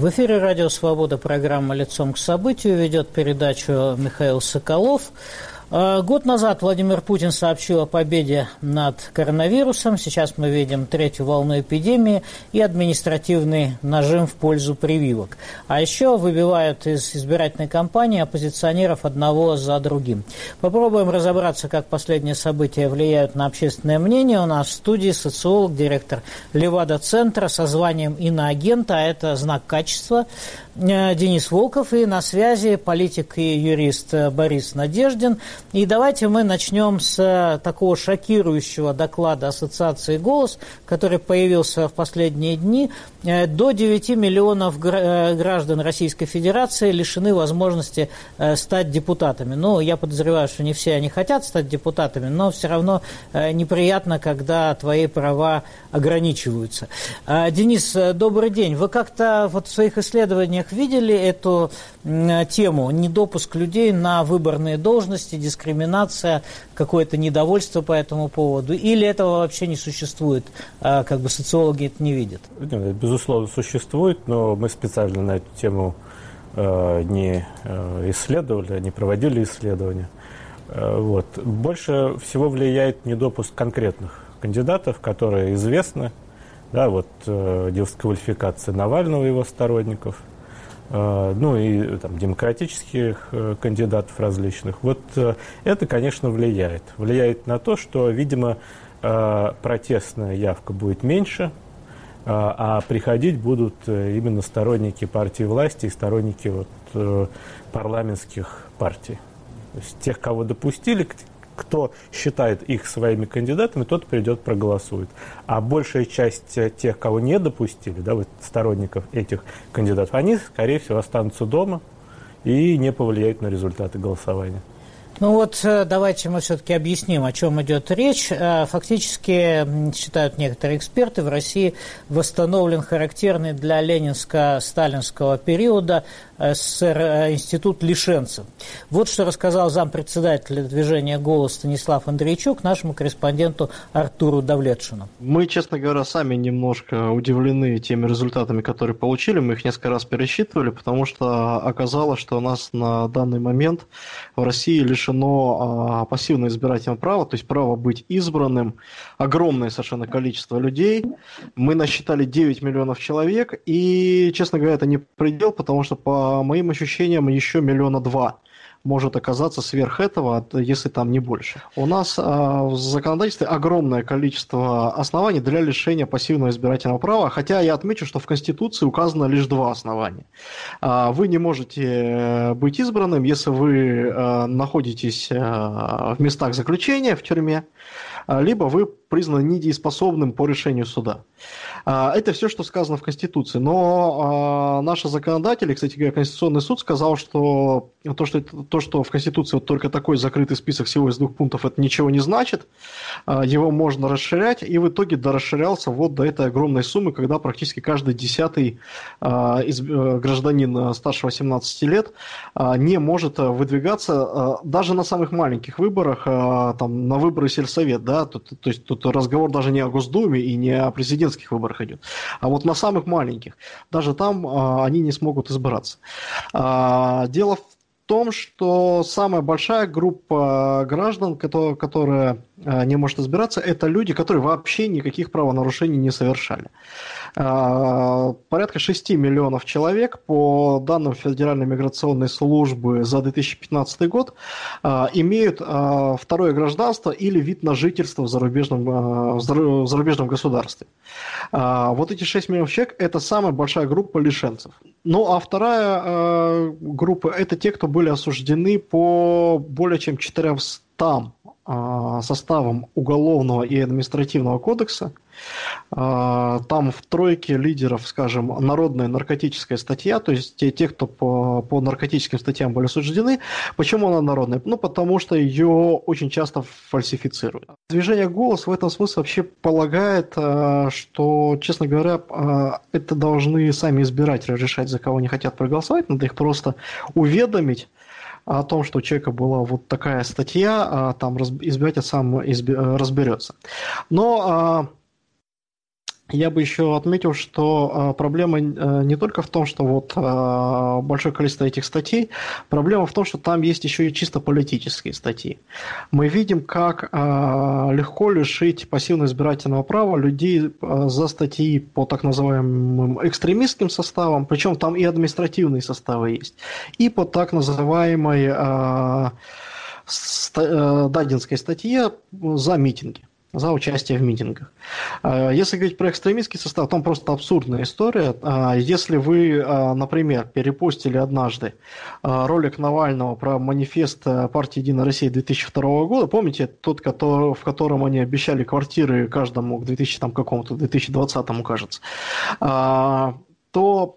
В эфире «Радио Свобода», программа «Лицом к событию», ведет передачу Михаил Соколов. Год назад Владимир Путин сообщил о победе над коронавирусом. Сейчас мы видим третью волну эпидемии и административный нажим в пользу прививок. А еще выбивают из избирательной кампании оппозиционеров одного за другим. Попробуем разобраться, как последние события влияют на общественное мнение. У нас в студии социолог, директор Левада-центра со званием иноагента, а это знак качества, Денис Волков, и на связи политик и юрист Борис Надеждин. И давайте мы начнем с такого шокирующего доклада Ассоциации «Голос», который появился в последние дни. До 9 миллионов граждан Российской Федерации лишены возможности стать депутатами. Ну, я подозреваю, что не все они хотят стать депутатами, но все равно неприятно, когда твои права ограничиваются. Денис, добрый день. Вы как-то вот в своих исследованиях видели эту тему, недопуск людей на выборные должности, дискриминация, какое-то недовольство по этому поводу, или этого вообще не существует, как бы социологи это не видят? Безусловно, существует, но мы специально на эту тему не исследовали, не проводили исследования. Вот. Больше всего влияет недопуск конкретных кандидатов, которые известны, да, вот дисквалификация Навального и его сторонников, ну и там, демократических кандидатов различных. Вот это, конечно, влияет. Влияет на то, что, видимо, протестная явка будет меньше, а приходить будут именно сторонники партии власти и сторонники вот, парламентских партий. То есть тех, кого допустили, кто считает их своими кандидатами, тот придет, проголосует. А большая часть тех, кого не допустили, да, вот сторонников этих кандидатов, они, скорее всего, останутся дома и не повлияют на результаты голосования. Ну вот давайте мы все-таки объясним, о чем идет речь. Фактически, считают некоторые эксперты, в России восстановлен характерный для ленинско-сталинского периода СССР институт лишенцев. Вот что рассказал зампредседателя движения «Голос» Станислав Андрейчук нашему корреспонденту Артуру Давлетшину. Мы, честно говоря, сами немножко удивлены теми результатами, которые получили. Мы их несколько раз пересчитывали, потому что оказалось, что у нас на данный момент в России лишено пассивное избирательное право, то есть право быть избранным, огромное совершенно количество людей. Мы насчитали 9 миллионов человек, и, честно говоря, это не предел, потому что, по моим ощущениям, еще 1,2 миллиона может оказаться сверх этого, если там не больше. У нас в законодательстве огромное количество оснований для лишения пассивного избирательного права, хотя я отмечу, что в Конституции указано лишь 2 основания. Вы не можете быть избранным, если вы находитесь в местах заключения, в тюрьме, либо вы признаны недееспособным по решению суда. Это все, что сказано в Конституции. Но наши законодатели, кстати говоря, Конституционный суд сказал, что то, что в Конституции вот только такой закрытый список всего из 2 пунктов, это ничего не значит. Его можно расширять, и в итоге дорасширялся вот до этой огромной суммы, когда практически каждый 10-й гражданин старше 18 лет не может выдвигаться даже на самых маленьких выборах, там, на выборы сельсовет, да, то есть тут разговор даже не о Госдуме и не о президентских выборах идет, а вот на самых маленьких. Даже там они не смогут избираться. Дело в том, что самая большая группа граждан, которая не может избираться, это люди, которые вообще никаких правонарушений не совершали. Порядка 6 миллионов человек, по данным Федеральной миграционной службы за 2015 год, имеют второе гражданство или вид на жительство в зарубежном государстве. Вот эти 6 миллионов человек – это самая большая группа лишенцев. Ну, а вторая группа – это те, кто были осуждены по более чем 400 составом Уголовного и Административного кодекса. Там в тройке лидеров, скажем, народная наркотическая статья, то есть те, кто по наркотическим статьям были осуждены. Почему она народная? Ну, потому что ее очень часто фальсифицируют. Движение «Голос» в этом смысле вообще полагает, что, честно говоря, это должны сами избиратели решать, за кого они хотят проголосовать, надо их просто уведомить о том, что у человека была вот такая статья, там избиратель сам разберется. Но Я бы еще отметил, что проблема не только в том, что вот большое количество этих статей, проблема в том, что там есть еще и чисто политические статьи. Мы видим, как легко лишить пассивного избирательного права людей за статьи по так называемым экстремистским составам, причем там и административные составы есть, и по так называемой Дадинской статье за митинги, за участие в митингах. Если говорить про экстремистский состав, там просто абсурдная история. Если вы, например, перепостили однажды ролик Навального про манифест партии «Единая Россия» 2002 года, помните, тот, в котором они обещали квартиры каждому к 2020, кажется, то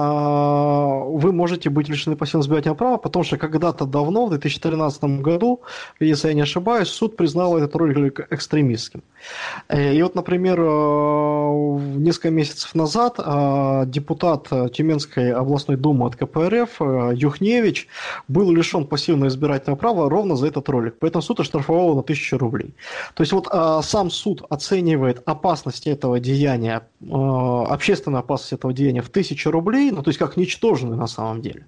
вы можете быть лишены пассивного избирательного права, потому что когда-то давно, в 2013 году, если я не ошибаюсь, суд признал этот ролик экстремистским. И вот, например, несколько месяцев назад депутат Тюменской областной думы от КПРФ Юхневич был лишен пассивного избирательного права ровно за этот ролик. Поэтому суд оштрафовал его на 1000 рублей. То есть вот сам суд оценивает опасность этого деяния, общественную опасность этого деяния в 1000 рублей, ну то есть как ничтожную на самом деле.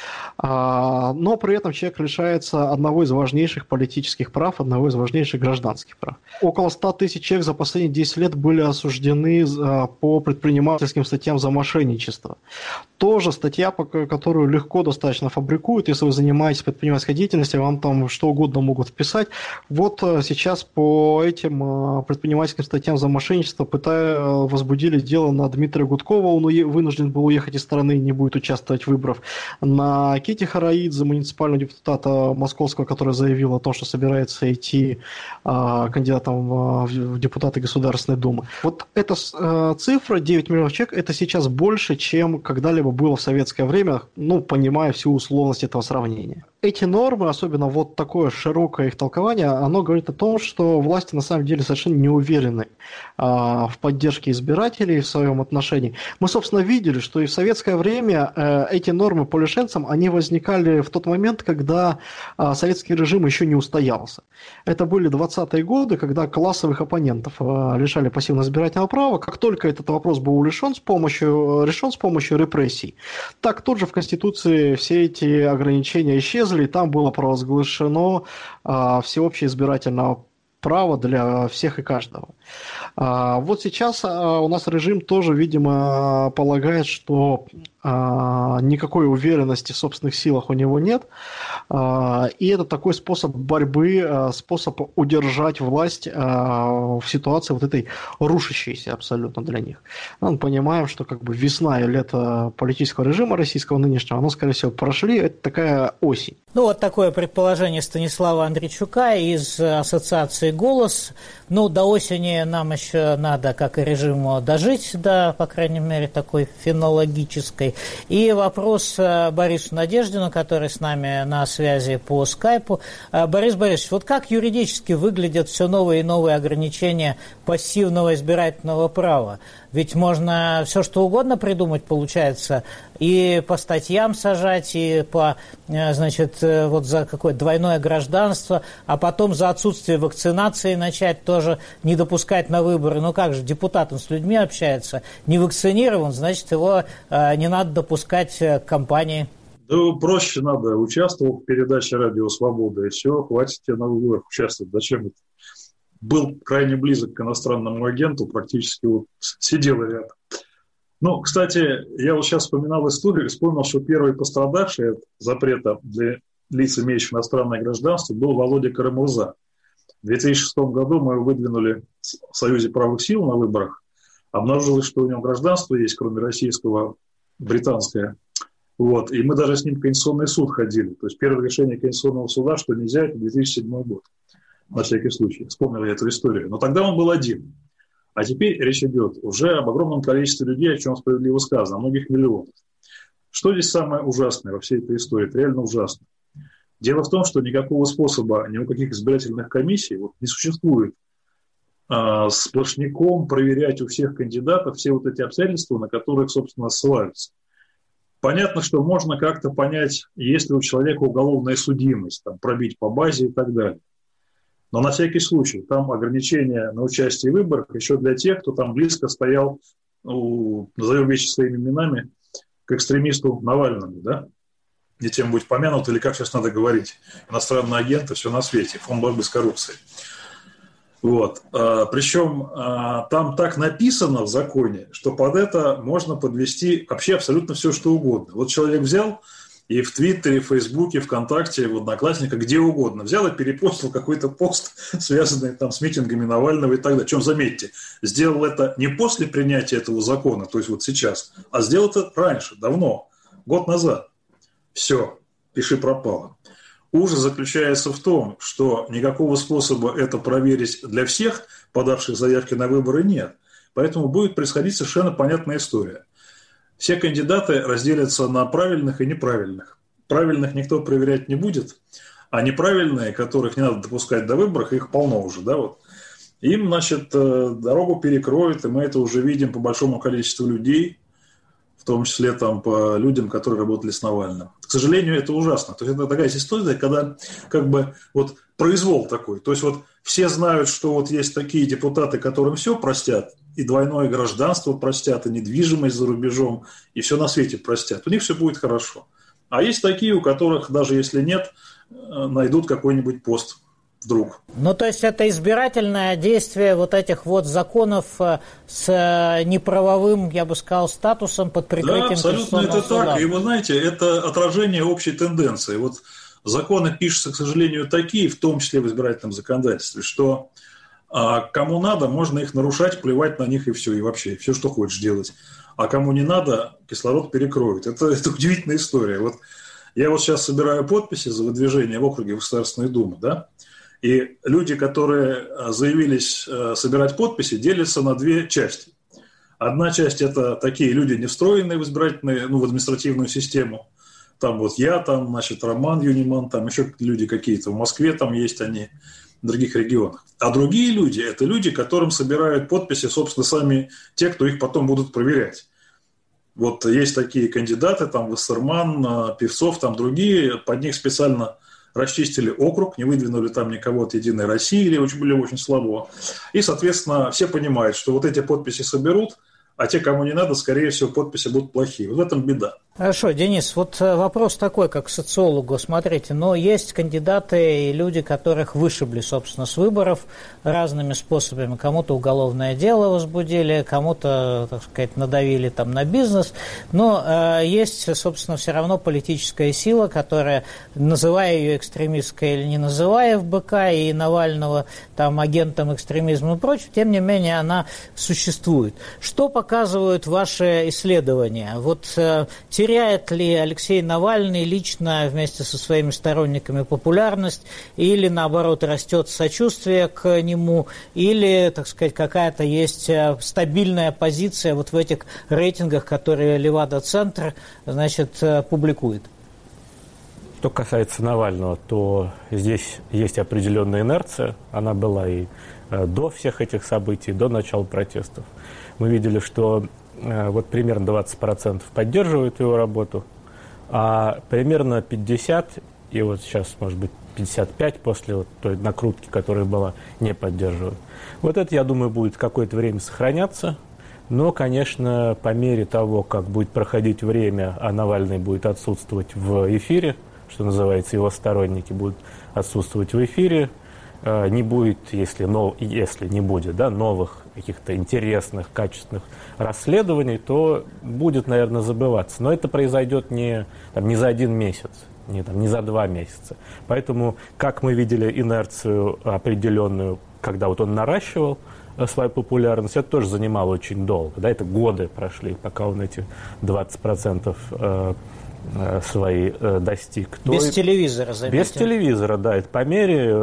Но при этом человек лишается одного из важнейших политических прав, одного из важнейших гражданских прав. Около 100 тысяч человек за последние 10 лет были осуждены по предпринимательским статьям за мошенничество. Тоже статья, которую легко достаточно фабрикуют. Если вы занимаетесь предпринимательской деятельностью, вам там что угодно могут вписать. Вот сейчас по этим предпринимательским статьям за мошенничество возбудили дело на Дмитрия Гудкова. Он вынужден был уехать из страны и не будет участвовать в выборах. На Кити Хараидзе, муниципального депутата московского, который заявил о том, что собирается идти кандидатом в депутаты Государственной Думы. Вот эта цифра, 9 миллионов человек, это сейчас больше, чем когда-либо было в советское время, ну, понимая всю условность этого сравнения. Эти нормы, особенно вот такое широкое их толкование, оно говорит о том, что власти на самом деле совершенно не уверены в поддержке избирателей в своем отношении. Мы, собственно, видели, что и в советское время эти нормы по лишенцам, они возникали в тот момент, когда советский режим еще не устоялся. Это были 20-е годы, когда классовых оппонентов лишали пассивного избирательного права. Как только этот вопрос был решен с помощью репрессий, так тут же в Конституции все эти ограничения исчезли, и там было провозглашено всеобщее избирательное право для всех и каждого. Вот сейчас у нас режим тоже, видимо, полагает, что никакой уверенности в собственных силах у него нет, и это такой способ борьбы, способ удержать власть в ситуации вот этой рушащейся абсолютно для них. Мы понимаем, что как бы весна и лето политического режима российского нынешнего, оно, скорее всего, прошли, это такая осень. Ну, вот такое предположение Станислава Андрейчука из ассоциации «Голос». Ну, до осени нам еще надо, как и режиму, дожить до, по крайней мере, такой фенологической. И вопрос Борису Надеждину, который с нами на связи по скайпу. Борис Борисович, вот как юридически выглядят все новые и новые ограничения пассивного избирательного права? Ведь можно все что угодно придумать, получается, и по статьям сажать, и по, значит, вот за какое-то двойное гражданство, а потом за отсутствие вакцинации начать тоже не допускать на выборы. Ну как же, депутат, он с людьми общается, не вакцинирован, значит, его не надо допускать к кампании. Да проще надо, участвовал в передаче «Радио Свобода», и все, хватит тебе на выборах участвовать. Зачем это? Был крайне близок к иностранному агенту, практически вот сидел рядом. Ну, кстати, я вот сейчас вспоминал историю, вспомнил, что первый пострадавший от запрета для лиц, имеющих иностранное гражданство, был Володя Карамурза. В 2006 году мы его выдвинули в Союзе правых сил на выборах. Обнаружилось, что у него гражданство есть, кроме российского, британское. Вот. И мы даже с ним в Конституционный суд ходили. То есть первое решение Конституционного суда, что нельзя, это 2007 год. На всякий случай. Вспомнил я эту историю. Но тогда он был один. А теперь речь идет уже об огромном количестве людей, о чем справедливо сказано, о многих миллионах. Что здесь самое ужасное во всей этой истории? Это реально ужасно. Дело в том, что никакого способа, ни у каких избирательных комиссий вот, не существует сплошняком проверять у всех кандидатов все вот эти обстоятельства, на которых, собственно, ссылаются. Понятно, что можно как-то понять, есть ли у человека уголовная судимость, там, пробить по базе и так далее. Но на всякий случай, там ограничения на участие в выборах еще для тех, кто там близко стоял, назовем вещи своими именами, к экстремисту Навальному, да? Не тем будет помянут, или как сейчас надо говорить, иностранные агенты, все на свете, фонд борьбы с коррупцией. Вот. Причем там так написано в законе, что под это можно подвести вообще абсолютно все, что угодно. Вот человек взял и в Твиттере, в Фейсбуке, ВКонтакте, в Одноклассниках, где угодно, взял и перепостил какой-то пост, связанный там с митингами Навального и так далее. Причем, заметьте, сделал это не после принятия этого закона, то есть вот сейчас, а сделал это раньше, давно, год назад. Все, пиши пропало. Ужас заключается в том, что никакого способа это проверить для всех, подавших заявки на выборы, нет. Поэтому будет происходить совершенно понятная история. Все кандидаты разделятся на правильных и неправильных. Правильных никто проверять не будет, а неправильные, которых не надо допускать до выборов, их полно уже. Да, вот. Им, значит, дорогу перекроют, и мы это уже видим по большому количеству людей, в том числе там, по людям, которые работали с Навальным. К сожалению, это ужасно. То есть это такая ситуация, когда как бы вот произвол такой. То есть вот все знают, что вот есть такие депутаты, которым все простят, и двойное гражданство простят, и недвижимость за рубежом, и все на свете простят. У них все будет хорошо. А есть такие, у которых даже если нет, найдут какой-нибудь пост вдруг. Ну, то есть это избирательное действие вот этих вот законов с неправовым, я бы сказал, статусом под прикрытием Конституционного суда. Да, абсолютно это суда. так. И вы знаете, это отражение общей тенденции. Вот законы пишутся, к сожалению, такие, в том числе в избирательном законодательстве, что кому надо, можно их нарушать, плевать на них и все, и вообще, все, что хочешь делать. А кому не надо, кислород перекроют. Это удивительная история. Вот я вот сейчас собираю подписи за выдвижение в округе Государственной Думы, да, и люди, которые заявились собирать подписи, делятся на две части. Одна часть – это такие люди, не встроенные в избирательную, в административную систему. Там вот я, там, значит, Роман Юниман, там еще люди какие-то в Москве там есть они, в других регионах. А другие люди – это люди, которым собирают подписи, собственно, сами те, кто их потом будут проверять. Вот есть такие кандидаты, там Вассерман, Певцов, там другие, под них специально расчистили округ, не выдвинули там никого от «Единой России» или были очень слабо. И, соответственно, все понимают, что вот эти подписи соберут, а те, кому не надо, скорее всего, подписи будут плохие. Вот в этом беда. Хорошо, Денис, вот вопрос такой, как социологу. Смотрите, но есть кандидаты и люди, которых вышибли, собственно, с выборов разными способами. Кому-то уголовное дело возбудили, кому-то, так сказать, надавили там на бизнес. Но есть, собственно, все равно политическая сила, которая, называя ее экстремистской или не называя ФБК и Навального там агентом экстремизма и прочее, тем не менее она существует. Что показывают ваши исследования? Вот теряет ли Алексей Навальный лично вместе со своими сторонниками популярность, или наоборот растет сочувствие к нему, или, так сказать, какая-то есть стабильная позиция вот в этих рейтингах, которые Левада-центр, значит, публикует? Что касается Навального, то здесь есть определенная инерция. Она была и до всех этих событий, до начала протестов. Мы видели, что вот примерно 20% поддерживают его работу, а примерно 50%, и вот сейчас, может быть, 55% после вот той накрутки, которая была, не поддерживают. Вот это, я думаю, будет какое-то время сохраняться, но, конечно, по мере того, как будет проходить время, а Навальный будет отсутствовать в эфире, что называется, его сторонники будут отсутствовать в эфире, не будет, если не будет, да, новых каких-то интересных, качественных расследований, то будет, наверное, забываться. Но это произойдет не за один месяц, не за 2 месяца. Поэтому, как мы видели инерцию определенную, когда вот он наращивал свою популярность, это тоже занимало очень долго. Да, это годы прошли, пока он эти 20% свои достиг. Без телевизора, заметьте. Без телевизора, да. Это по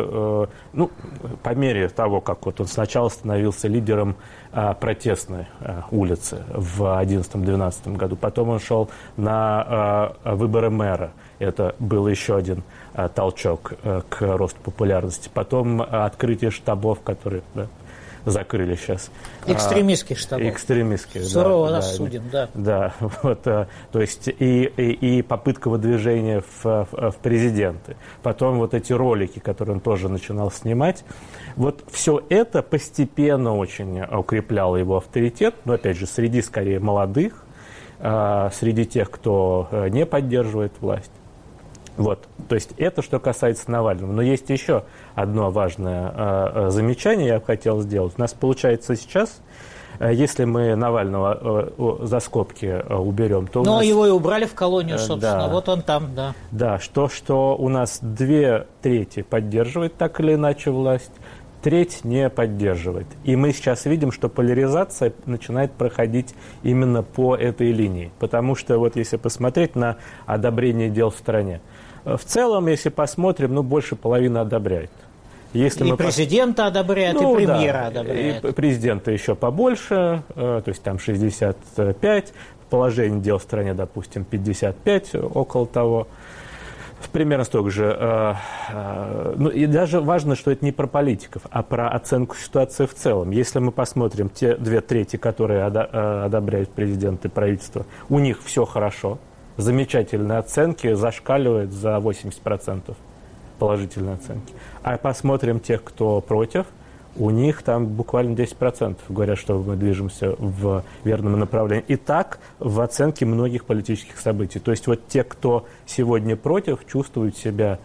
мере того, как вот он сначала становился лидером протестной улицы в 2011-2012 году. Потом он шел на выборы мэра. Это был еще один толчок к росту популярности. Потом открытие штабов, которые закрыли сейчас. Экстремистских штабов. Экстремистских, сурово да. нас судим, да. Да, вот, то есть и попытка выдвижения в президенты. Потом вот эти ролики, которые он тоже начинал снимать. Вот все это постепенно очень укрепляло его авторитет, но, опять же, среди, скорее, молодых, среди тех, кто не поддерживает власть. Вот. То есть это что касается Навального. Но есть еще одно важное замечание, я бы хотел сделать. У нас получается сейчас, если мы Навального за скобки уберем, то... Но его и убрали в колонию, собственно. Да. Вот он там, да. Да, что у нас 2/3 поддерживает так или иначе власть, треть не поддерживает. И мы сейчас видим, что поляризация начинает проходить именно по этой линии. Потому что вот если посмотреть на одобрение дел в стране, в целом, если посмотрим, больше половины одобряет. Если и президента одобряет, и премьера одобряет. И президента еще побольше, то есть там 65, положение дел в стране, допустим, 55, около того. Примерно столько же. И даже важно, что это не про политиков, а про оценку ситуации в целом. Если мы посмотрим те 2/3, которые одобряют президент и правительство, у них все хорошо. Замечательные оценки, зашкаливает за 80% положительные оценки. А посмотрим тех, кто против, у них там буквально 10% говорят, что мы движемся в верном направлении. И так в оценке многих политических событий. То есть вот те, кто сегодня против, чувствуют себя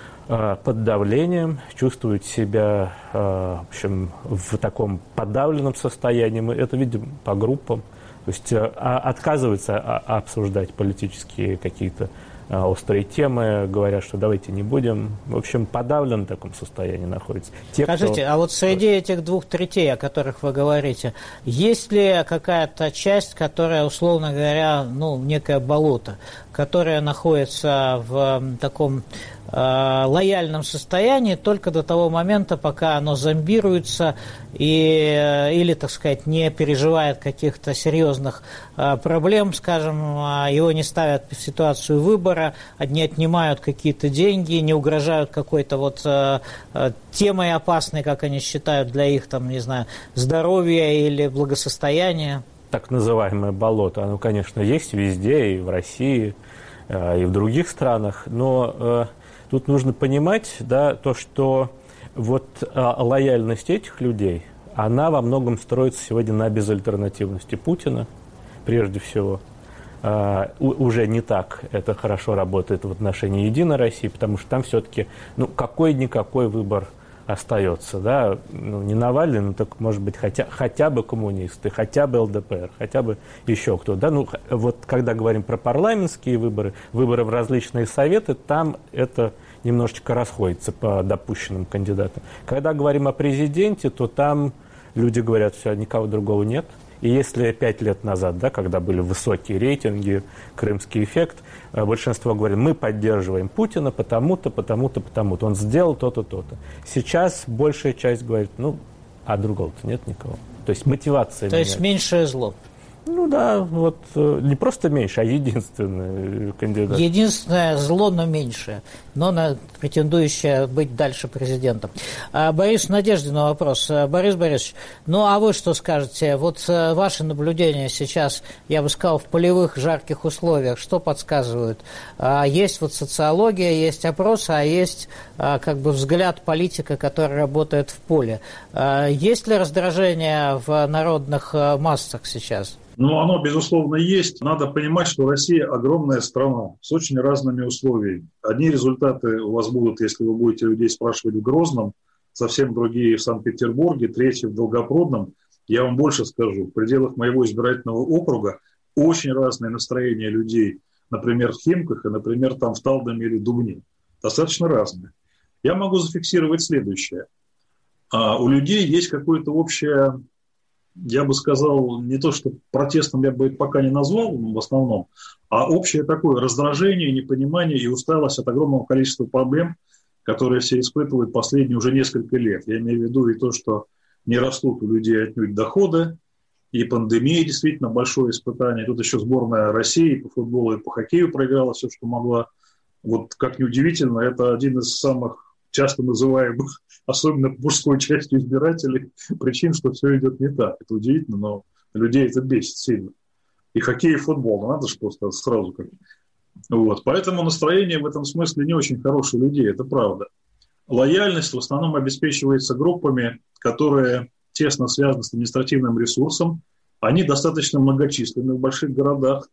под давлением, чувствуют себя в общем, в таком подавленном состоянии. Мы это видим по группам. То есть отказываются обсуждать политические какие-то острые темы, говорят, что давайте не будем. В общем, подавлен в таком состоянии находится. Скажите, а вот среди этих 2/3, о которых вы говорите, есть ли какая-то часть, которая, условно говоря, некое болото, которое находится в таком лояльном состоянии только до того момента, пока оно зомбируется или, так сказать, не переживает каких-то серьезных проблем, скажем, его не ставят в ситуацию выбора, не отнимают какие-то деньги, не угрожают какой-то темой опасной, как они считают, для их, здоровья или благосостояния? Так называемое болото, оно, конечно, есть везде, и в России, и в других странах, но тут нужно понимать, то, что лояльность этих людей, она во многом строится сегодня на безальтернативности Путина, прежде всего. Уже не так это хорошо работает в отношении «Единой России», потому что там все-таки какой-никакой выбор остается. Да? Не Навальный, так может быть хотя бы коммунисты, хотя бы ЛДПР, хотя бы еще кто-то. Да? Когда говорим про парламентские выборы в различные советы, там это немножечко расходится по допущенным кандидатам. Когда говорим о президенте, то там люди говорят, все, никого другого нет. И если 5 лет назад, когда были высокие рейтинги, крымский эффект, большинство говорит, мы поддерживаем Путина потому-то, потому-то, потому-то. Он сделал то-то, то-то. Сейчас большая часть говорит, а другого-то нет никого. То есть мотивация. То есть меньшее зло. Не просто меньше, а единственный кандидат. Единственное зло, но меньшее, но претендующее быть дальше президентом. Борис Надеждин вопрос. Борис Борисович, а вы что скажете? Ваши наблюдения сейчас, я бы сказал, в полевых жарких условиях, что подсказывают? Есть социология, есть опросы, а есть взгляд политика, который работает в поле. Есть ли раздражение в народных массах сейчас? Оно, безусловно, есть. Надо понимать, что Россия огромная страна с очень разными условиями. Одни результаты у вас будут, если вы будете людей спрашивать в Грозном, совсем другие в Санкт-Петербурге, третьи в Долгопрудном. Я вам больше скажу, в пределах моего избирательного округа очень разные настроения людей, например, в Химках и, например, там в Талдоме или Дубне. Достаточно разные. Я могу зафиксировать следующее. У людей есть какое-то общее... Я бы сказал, не то, что протестом я бы это пока не назвал в основном, а общее такое раздражение, непонимание и усталость от огромного количества проблем, которые все испытывают последние уже несколько лет. Я имею в виду и то, что не растут у людей отнюдь доходы, и пандемия действительно большое испытание. Тут еще сборная России по футболу и по хоккею проиграла все, что могла. Как ни удивительно, это один из самых часто называемых, особенно мужской частью избирателей, причин, что все идет не так. Это удивительно, но людей это бесит сильно. И хоккей, и футбол, ну, надо же просто сразу как. Вот. Поэтому настроение в этом смысле не очень хорошее у людей, это правда. Лояльность в основном обеспечивается группами, которые тесно связаны с административным ресурсом. Они достаточно многочисленны в больших городах.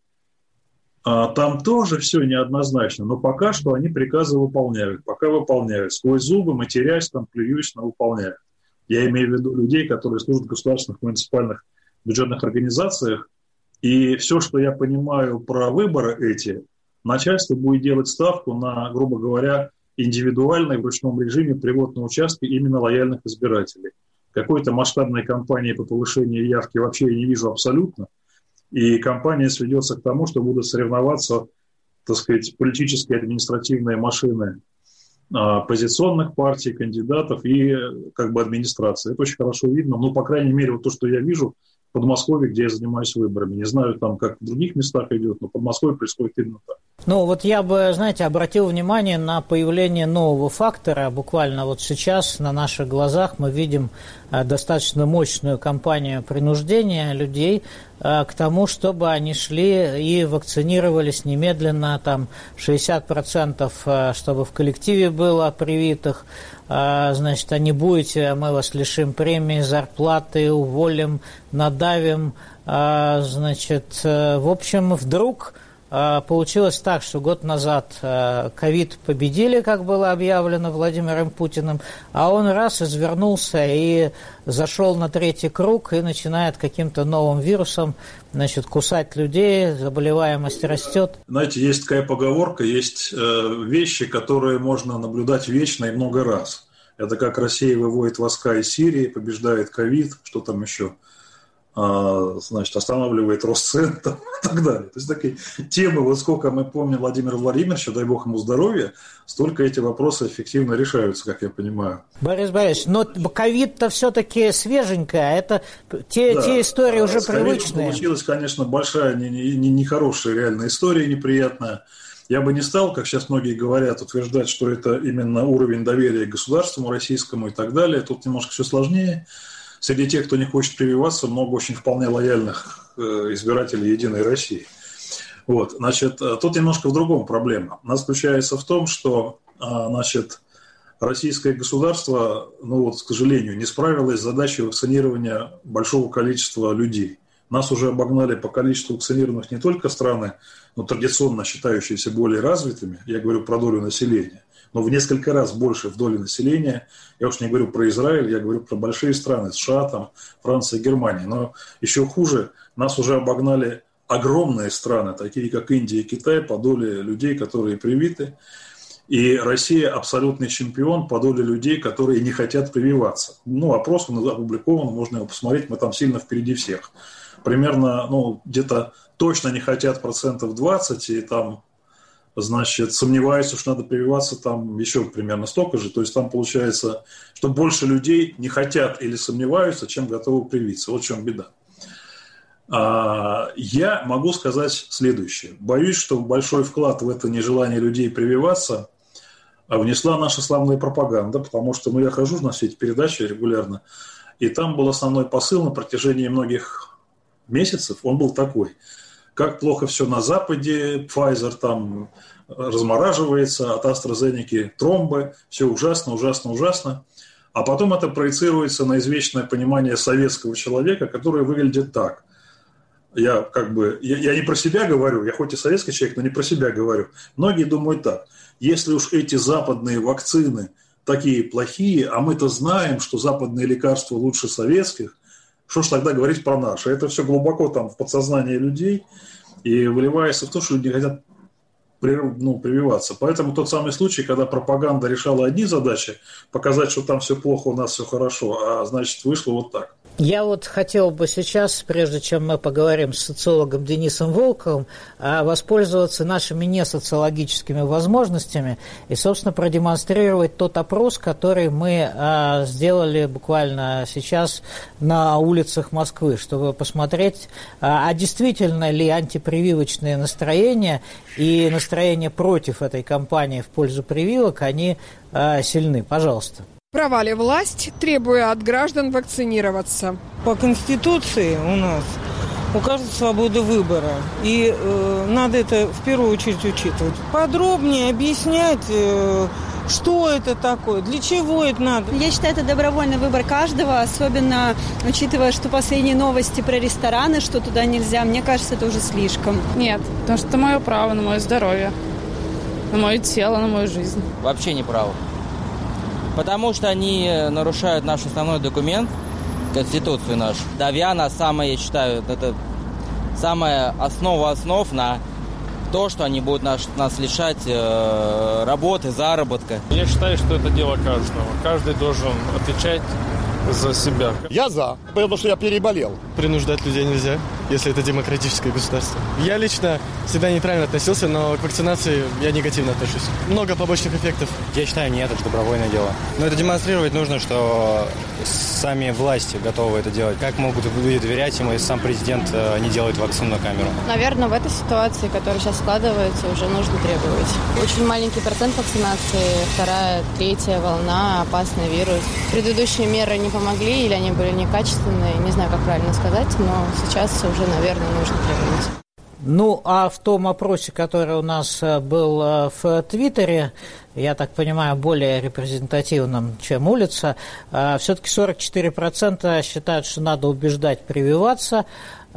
Там тоже все неоднозначно, но пока что они приказы выполняют. Пока выполняют. Сквозь зубы, матерясь, там, плююсь, но выполняют. Я имею в виду людей, которые служат в государственных, муниципальных бюджетных организациях. И все, что я понимаю про выборы эти, начальство будет делать ставку на, грубо говоря, индивидуальный в ручном режиме привод на участки именно лояльных избирателей. Какой-то масштабной кампании по повышению явки вообще я не вижу абсолютно. И кампания сведется к тому, что будут соревноваться, так сказать, политические административные машины оппозиционных партий, кандидатов и как бы администрации. Это очень хорошо видно. Ну, по крайней мере, вот то, что я вижу в Подмосковье, где я занимаюсь выборами. Не знаю, там как в других местах идет, но в Подмосковье происходит именно так. Ну, вот я бы, знаете, обратил внимание на появление нового фактора. Буквально вот сейчас на наших глазах мы видим достаточно мощную кампанию принуждения людей к тому, чтобы они шли и вакцинировались немедленно, там 60%, чтобы в коллективе было привитых. Значит, а не будете, мы вас лишим премии, зарплаты, уволим, надавим. Значит, в общем, вдруг получилось так, что год назад ковид победили, как было объявлено Владимиром Путиным, а он раз извернулся и зашел на третий круг и начинает каким-то новым вирусом, значит, кусать людей, заболеваемость растет. Знаете, есть такая поговорка, есть вещи, которые можно наблюдать вечно и много раз. Это как Россия выводит войска из Сирии, побеждает ковид, что там еще, значит, останавливает рост цен и так далее. То есть такие темы, вот сколько мы помним Владимира Владимировича, дай бог ему здоровья, столько эти вопросы эффективно решаются, как я понимаю. Борис Борисович, но ковид-то все-таки свеженькая, это те истории уже привычные. Получилась, конечно, большая, нехорошая реальная история, неприятная. Я бы не стал, как сейчас многие говорят, утверждать, что это именно уровень доверия к государству российскому и так далее. Тут немножко все сложнее. Среди тех, кто не хочет прививаться, много очень вполне лояльных избирателей «Единой России». Вот, значит, тут немножко в другом проблема. Она заключается в том, что, значит, российское государство, ну вот, к сожалению, не справилось с задачей вакцинирования большого количества людей. Нас уже обогнали по количеству вакцинированных не только страны, но традиционно считающиеся более развитыми, я говорю про долю населения, но в несколько раз больше в доле населения. Я уж не говорю про Израиль, я говорю про большие страны, США, там, Франция, Германия. Но еще хуже, нас уже обогнали огромные страны, такие как Индия и Китай, по доле людей, которые привиты. И Россия абсолютный чемпион по доле людей, которые не хотят прививаться. Ну, опрос он опубликован, можно его посмотреть, мы там сильно впереди всех. Примерно, ну, где-то точно не хотят 20%, и там, значит, сомневаются, что надо прививаться там еще примерно столько же. То есть там получается, что больше людей не хотят или сомневаются, чем готовы привиться. Вот в чем беда. Я могу сказать следующее. Боюсь, что большой вклад в это нежелание людей прививаться внесла наша славная пропаганда, потому что, ну, я хожу на все эти передачи регулярно, и там был основной посыл на протяжении многих месяцев, он был такой. Как плохо все на Западе, Pfizer там размораживается, от AstraZeneca тромбы, все ужасно, ужасно, ужасно. А потом это проецируется на извечное понимание советского человека, которое выглядит так. Я не про себя говорю, я хоть и советский человек, но не про себя говорю. Многие думают так. Если уж эти западные вакцины такие плохие, а мы-то знаем, что западные лекарства лучше советских, что ж тогда говорить про наши? Это все глубоко там в подсознании людей и выливается в то, что люди не хотят прививаться. Поэтому тот самый случай, когда пропаганда решала одни задачи, показать, что там все плохо, у нас все хорошо, а значит вышло вот так. Я вот хотел бы сейчас, прежде чем мы поговорим с социологом Денисом Волковым, воспользоваться нашими несоциологическими возможностями и, собственно, продемонстрировать тот опрос, который мы сделали буквально сейчас на улицах Москвы, чтобы посмотреть, а действительно ли антипрививочные настроения и настроения против этой кампании в пользу прививок, они сильны. Пожалуйста. Провали власть, требуя от граждан вакцинироваться. По Конституции у нас у каждого свобода выбора. И надо это в первую очередь учитывать. Подробнее объяснять, что это такое, для чего это надо. Я считаю, это добровольный выбор каждого, особенно учитывая, что последние новости про рестораны, что туда нельзя. Мне кажется, это уже слишком. Нет, потому что это мое право на мое здоровье, на мое тело, на мою жизнь. Вообще не право. Потому что они нарушают наш основной документ, Конституцию нашу. Давя на самое, я считаю, это самая основа основ на то, что они будут нас лишать работы, заработка. Я считаю, что это дело каждого. Каждый должен отвечать за себя. Я за, потому что я переболел. Принуждать людей нельзя, если это демократическое государство. Я лично всегда нейтрально относился, но к вакцинации я негативно отношусь. Много побочных эффектов. Я считаю, нет, это добровольное дело. Но это демонстрировать нужно, что сами власти готовы это делать. Как могут люди доверять ему, если сам президент не делает вакцину на камеру? Наверное, в этой ситуации, которая сейчас складывается, уже нужно требовать. Очень маленький процент вакцинации, вторая, третья волна, опасный вирус. Предыдущие меры не помогли или они были некачественные, не знаю, как правильно сказать, но сейчас уже, наверное, нужно требовать. Ну, а в том опросе, который у нас был в Твиттере, я так понимаю, более репрезентативным, чем улица, все-таки 44% считают, что надо убеждать прививаться,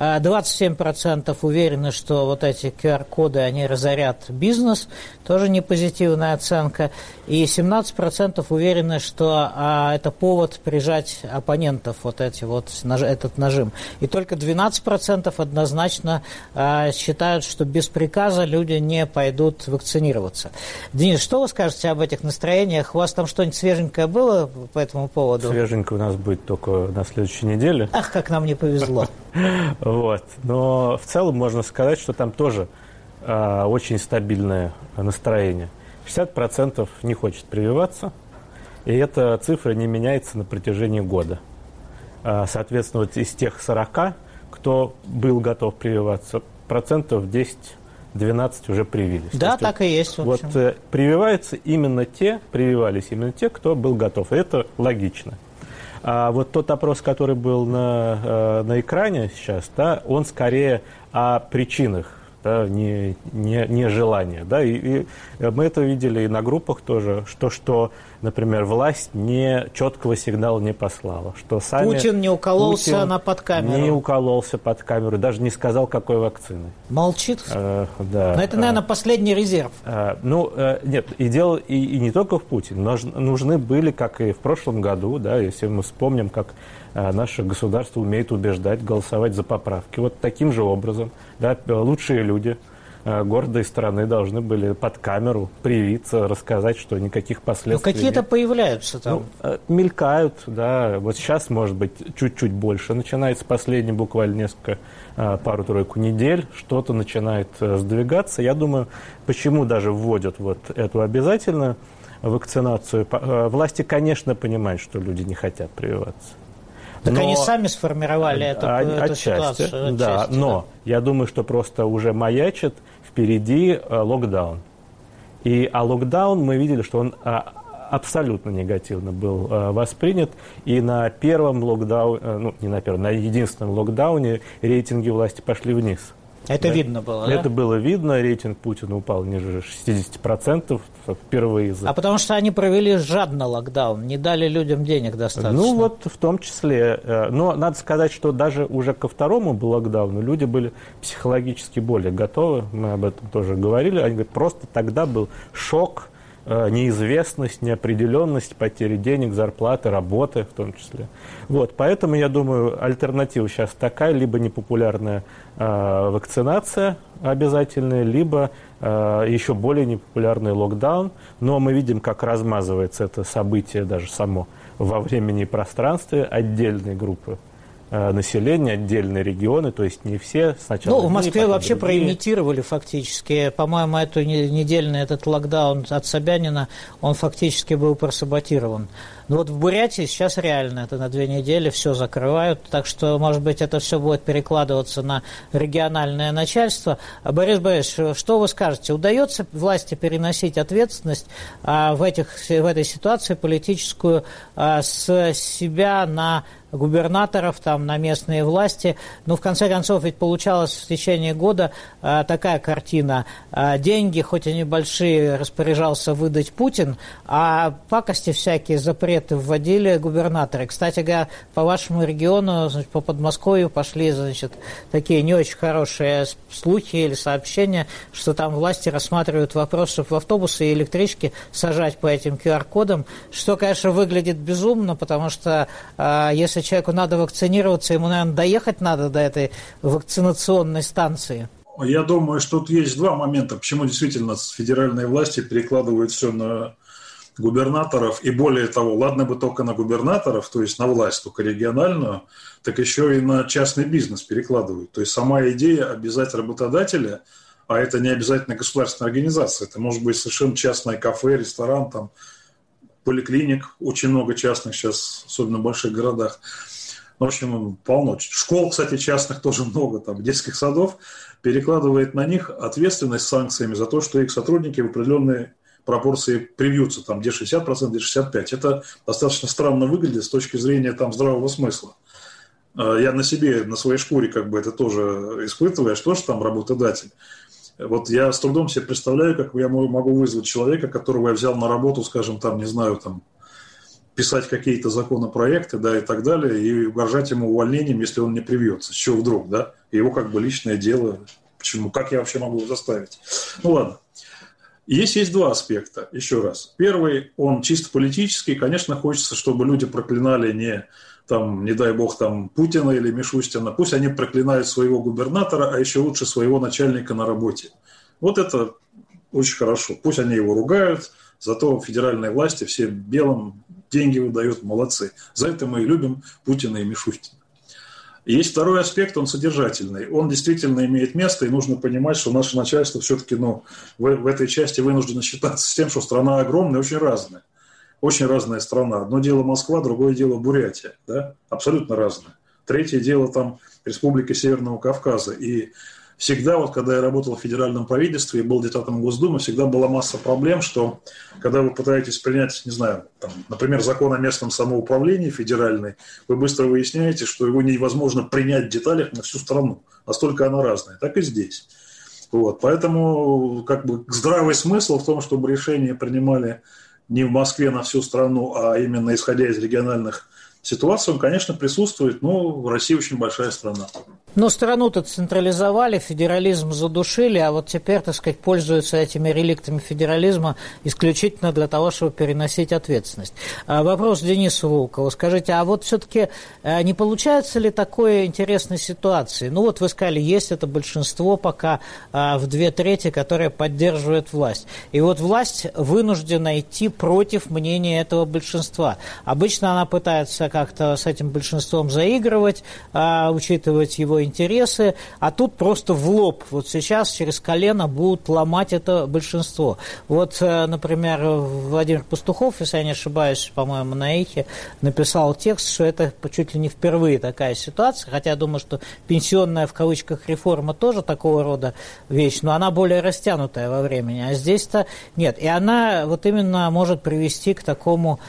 27% уверены, что вот эти QR-коды, они разорят бизнес, тоже не позитивная оценка, и 17% уверены, что это повод прижать оппонентов, вот этот нажим. И только 12% однозначно считают, что без приказа люди не пойдут вакцинироваться. Денис, что вы скажете об этих настроениях? У вас там что-нибудь свеженькое было по этому поводу? Свеженькое у нас будет только на следующей неделе. Ах, как нам не повезло. Вот. Но в целом можно сказать, что там тоже очень стабильное настроение. 60% не хочет прививаться, и эта цифра не меняется на протяжении года. Соответственно, вот из тех 40, кто был готов прививаться, 10-12% уже привились. Да, есть, так и есть. Вот прививались именно те, кто был готов. И это логично. А вот тот опрос, который был на экране сейчас, да, он скорее о причинах, да, не желания. Да, и мы это видели и на группах тоже, что, например, власть четкого сигнала не послала. Что Путин не укололся на подкамеру. Не укололся под камеру, даже не сказал, какой вакцины. Молчит? Да. Но это, наверное, последний резерв. Нет, и не только в Путине. Нужны были, как и в прошлом году, да, если мы вспомним, как наше государство умеет убеждать, голосовать за поправки. Вот таким же образом, да, лучшие люди гордой страны должны были под камеру привиться, рассказать, что никаких последствий какие-то нет. появляются там. Мелькают, да. Вот сейчас, может быть, чуть-чуть больше. Начинается последние буквально пару-тройку недель, что-то начинает сдвигаться. Я думаю, почему даже вводят вот эту обязательную вакцинацию. Власти, конечно, понимают, что люди не хотят прививаться. Так они сами сформировали эту ситуацию. Да, но я думаю, что просто уже маячит впереди локдаун. А локдаун мы видели, что он абсолютно негативно был воспринят. И на первом локдауне, на единственном локдауне рейтинги власти пошли вниз. Это видно было, да? Это было видно, рейтинг Путина упал ниже 60% впервые. А потому что они провели жадно локдаун, не дали людям денег достаточно. В том числе. Но надо сказать, что даже уже ко второму локдауну люди были психологически более готовы, мы об этом тоже говорили. Они говорят, просто тогда был шок, неизвестность, неопределенность, потери денег, зарплаты, работы в том числе. Вот, поэтому, я думаю, альтернатива сейчас такая, либо непопулярная вакцинация обязательная, либо еще более непопулярный локдаун. Но мы видим, как размазывается это событие даже само во времени и пространстве. Отдельные группы населения, отдельные регионы, то есть не все сначала. Ну, в Москве вообще другие. проимитировали фактически. По-моему, эту недельный этот локдаун от Собянина, он фактически был просаботирован. Но вот в Бурятии сейчас реально это на 2 недели все закрывают, так что, может быть, это все будет перекладываться на региональное начальство. Борис Борисович, что вы скажете? Удается власти переносить ответственность в этой ситуации политическую с себя на губернаторов, там, на местные власти? Ну, в конце концов, ведь получалась в течение года такая картина. Деньги, хоть и небольшие, распоряжался выдать Путин, а пакости всякие, запреты вводили губернаторы. Кстати говоря, по вашему региону, значит, по Подмосковью пошли, значит, такие не очень хорошие слухи или сообщения, что там власти рассматривают вопрос, чтобы в автобусы и электрички сажать по этим QR-кодам, что, конечно, выглядит безумно, потому что если человеку надо вакцинироваться, ему, наверное, доехать надо до этой вакцинационной станции. Я думаю, что тут есть 2 момента, почему действительно федеральные власти перекладывают все на губернаторов, и более того, ладно бы только на губернаторов, то есть на власть, только региональную, так еще и на частный бизнес перекладывают. То есть сама идея обязать работодателя, а это не обязательно государственная организация, это может быть совершенно частное кафе, ресторан, там, поликлиник, очень много частных сейчас, особенно в больших городах. В общем, полно. Школ, кстати, частных тоже много, там, детских садов, перекладывает на них ответственность с санкциями за то, что их сотрудники в определенные пропорции привьются, там, где 60%, где 65%. Это достаточно странно выглядит с точки зрения там, здравого смысла. Я на себе, на своей шкуре как бы это тоже испытываю, что же там работодатель. Вот я с трудом себе представляю, как я могу вызвать человека, которого я взял на работу, скажем, там, не знаю, там, писать какие-то законопроекты, да, и так далее, и угрожать ему увольнением, если он не привьется. С чего вдруг, да? Его как бы личное дело. Почему? Как я вообще могу его заставить? Ну, ладно. Есть 2 аспекта, еще раз. Первый, он чисто политический. Конечно, хочется, чтобы люди проклинали не, там, не дай бог, там, Путина или Мишустина. Пусть они проклинают своего губернатора, а еще лучше своего начальника на работе. Вот это очень хорошо. Пусть они его ругают, зато федеральные власти все белым деньги выдают, молодцы. За это мы и любим Путина и Мишустина. Есть второй аспект, он содержательный. Он действительно имеет место, и нужно понимать, что наше начальство все-таки в этой части вынуждено считаться с тем, что страна огромная, очень разная. Очень разная страна. Одно дело Москва, другое дело Бурятия. Да? Абсолютно разное. Третье дело там Республика Северного Кавказа. И всегда, вот, когда я работал в федеральном правительстве и был депутатом Госдумы, всегда была масса проблем, что когда вы пытаетесь принять, не знаю, там, например, закон о местном самоуправлении федеральный, вы быстро выясняете, что его невозможно принять в деталях на всю страну. Настолько она разная. Так и здесь. Вот. Поэтому как бы здравый смысл в том, чтобы решения принимали не в Москве на всю страну, а именно исходя из региональных ситуаций, он, конечно, присутствует, но Россия очень большая страна. Но страну-то централизовали, федерализм задушили, а вот теперь, так сказать, пользуются этими реликтами федерализма исключительно для того, чтобы переносить ответственность. Вопрос Денису Волкову. Скажите, а вот все-таки не получается ли такой интересной ситуации? Ну вот вы сказали, есть это большинство пока в 2/3, которое поддерживает власть. И вот власть вынуждена идти против мнения этого большинства. Обычно она пытается как-то с этим большинством заигрывать, учитывать его интересы, а тут просто в лоб. Вот сейчас через колено будут ломать это большинство. Вот, например, Владимир Пастухов, если я не ошибаюсь, по-моему, на Эхе написал текст, что это чуть ли не впервые такая ситуация, хотя я думаю, что пенсионная в кавычках реформа тоже такого рода вещь, но она более растянутая во времени, а здесь-то нет. И она вот именно может привести к такому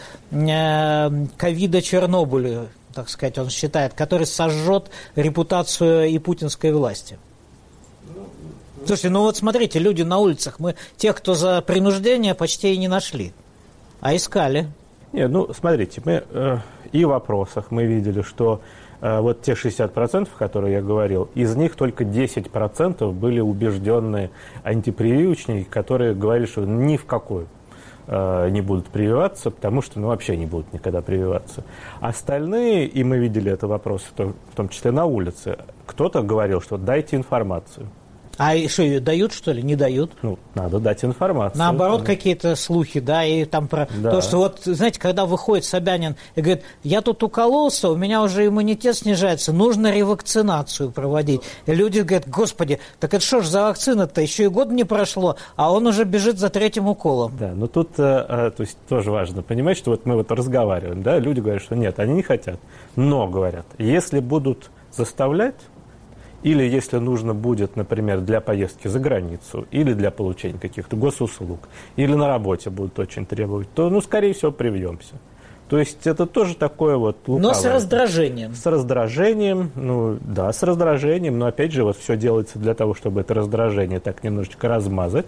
ковида-Чернобылю, так сказать, он считает, который сожжет репутацию и путинской власти. Слушайте, ну вот смотрите, люди на улицах, мы тех, кто за принуждение, почти и не нашли, а искали. Нет, ну смотрите, мы и в опросах мы видели, что вот те 60%, которые я говорил, из них только 10% были убежденные антипрививочники, которые говорили, что ни в какой не будут прививаться, потому что вообще не будут никогда прививаться. Остальные, и мы видели это вопросы, в том числе на улице, кто-то говорил, что дайте информацию. А что, ее дают, что ли? Не дают? Ну, надо дать информацию. Наоборот, какие-то слухи, да, и там про то, что вот, знаете, когда выходит Собянин и говорит, я тут укололся, у меня уже иммунитет снижается, нужно ревакцинацию проводить. И люди говорят, господи, так это что ж за вакцина-то, еще и год не прошло, а он уже бежит за 3-м уколом. Да, но тут, то есть, тоже важно понимать, что вот мы вот разговариваем, да, люди говорят, что нет, они не хотят, но говорят, если будут заставлять, или если нужно будет, например, для поездки за границу, или для получения каких-то госуслуг, или на работе будут очень требовать, то, ну, скорее всего, привьемся. То есть это тоже такое вот лукавое. Но с раздражением. С раздражением, ну да, с раздражением, но опять же вот все делается для того, чтобы это раздражение так немножечко размазать.